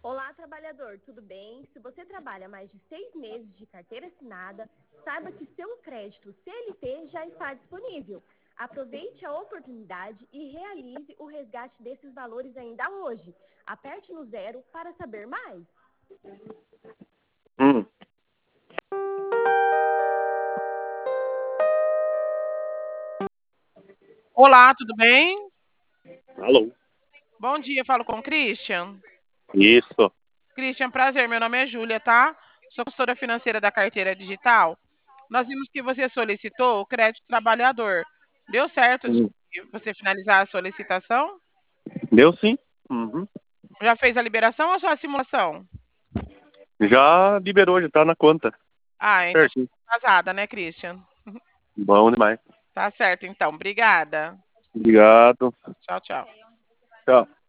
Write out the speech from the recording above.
Olá, trabalhador, tudo bem? Se você trabalha mais de 6 meses de carteira assinada, saiba que seu crédito CLT já está disponível. Aproveite a oportunidade e realize o resgate desses valores ainda hoje. Aperte no 0 para saber mais. Olá, tudo bem? Alô? Bom dia, falo com o Christian. Isso. Christian, prazer, meu nome é Júlia, tá? Sou consultora financeira da carteira digital. Nós vimos que você solicitou o crédito trabalhador. Deu certo de Hum. você finalizar a solicitação? Deu sim. Uhum. Já fez a liberação ou só a simulação? Já liberou, já tá na conta. Ah, então Certinho. já tá atrasada, né, Christian? Bom demais. Tá certo, então. Obrigada. Obrigado. Tchau, tchau. Tchau.